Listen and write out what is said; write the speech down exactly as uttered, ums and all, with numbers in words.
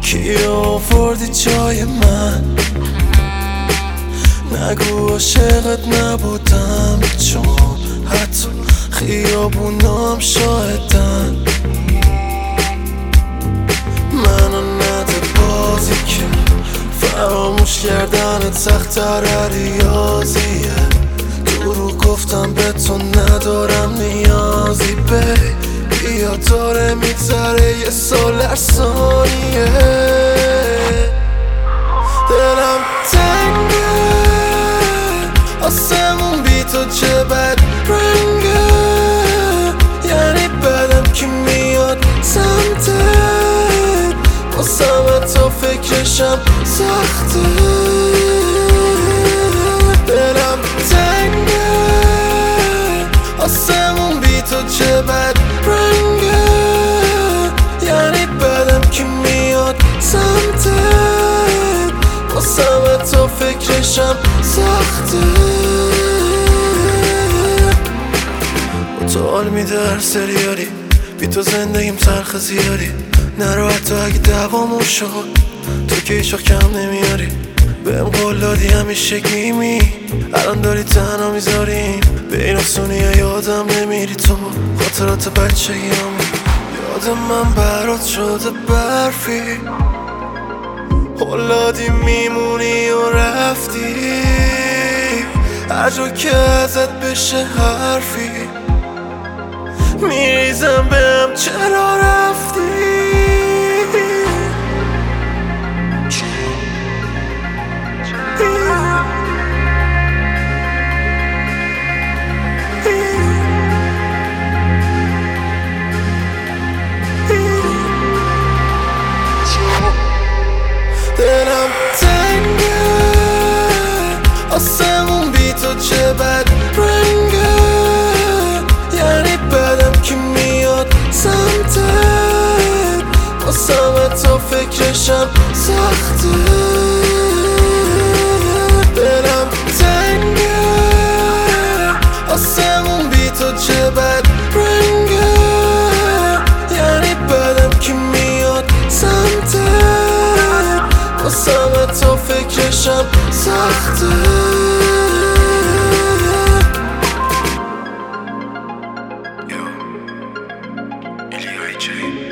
کی آوردی جای من؟ نگو عاشقت نبودم، چون حتی خیابونام شاهدن. منو نده بازی که فراموش کردن سخت‌تر ریاضیه. دروغ گفتم به تو ندارم نیازی، بی بیا داره میگذره یه سال هر ثانیه. دلم تنگه آسمون بی تو چه بد رنگه، یعنی بدم که میاد سمتت، واسم تو فکرشم سخته. دلم تنگه آسمون بی تو چه بد رنگه، یعنی بدم که میاد سمتت، واسم تو فکرشم سخته. با تو حال میده هر سریالی، بی تو زندگیم تلخ زیادی. نرو حتی اگه دوامون شد، تو که هیچ وقت کم نمیاری. بهم قول دادی همیشه گیمی، الان داری تنها میذاریم. به این آسونیه یادم نمیری تو، خاطرات بچگیامون. یاد من برات شده برفی، قول دادی میمونی و رفتی. هر جا که ازت بشه حرفی میریزم بهم چرا رفتی. دلم تنگه آسمون بی تو چه بد رنگه، یعنی بدم که میاد سمتت، واسم تو فکرشم سخته. دلم تنگه آسمون بی تو چه بد رنگه، یعنی بدم که میاد سمتت، واسم تو فکرشم سخته. Yo, Ilya J.